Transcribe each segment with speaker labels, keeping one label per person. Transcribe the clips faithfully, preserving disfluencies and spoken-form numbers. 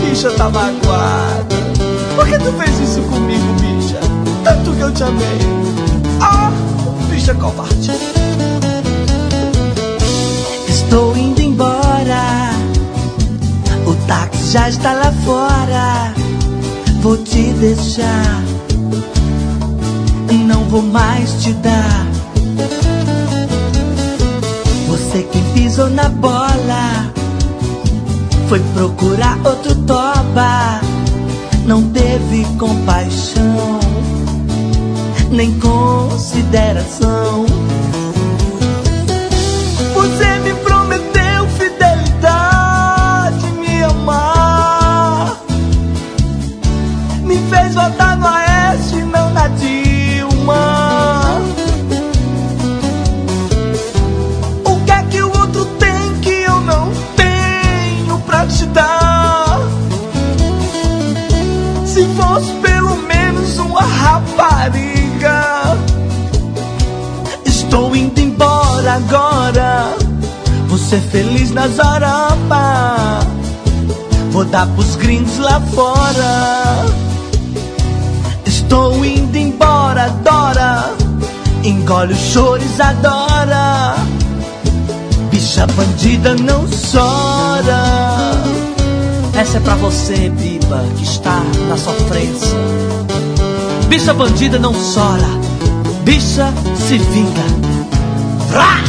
Speaker 1: bicha tá magoada. Por que tu fez isso comigo, bicha? Tanto que eu te amei. Ah, bicha covarde.
Speaker 2: Estou indo embora, o táxi já está lá fora. Vou te deixar, não vou mais te dar. Você quem pisou na bola, foi procurar outro toba. Não teve compaixão, nem consideração. Você me prometeu fidelidade, me amar. Me fez votar no Aécio e não na Dilma. O que é que o outro tem que eu não tenho pra te dar? Se fosse pelo menos uma rapariga. Estou indo embora agora, vou ser feliz nas Europa. Vou dar pros gringos lá fora. Estou indo embora, Dora. Engole os chores, adora. Bicha bandida não chora. Essa é pra você, Biba, que está na sofrência. Bicha bandida não chora, bicha se vinga. Vrá!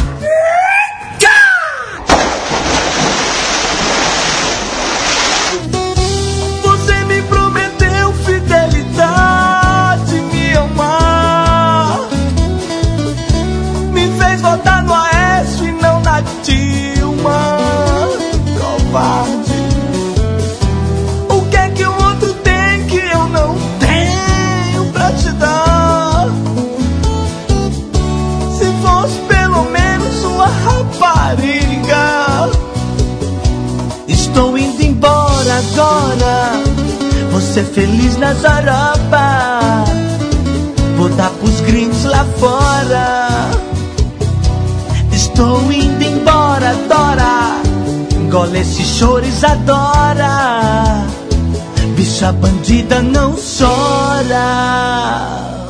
Speaker 2: Você me prometeu fidelidade, me amar. Me fez votar no Aécio e não na Dilma. Covarde. Estou indo embora agora, vou ser feliz nas Europa. Vou dar pros gringos lá fora. Estou indo embora, Dora. Engole esses chores, adora. Bicha bandida não chora.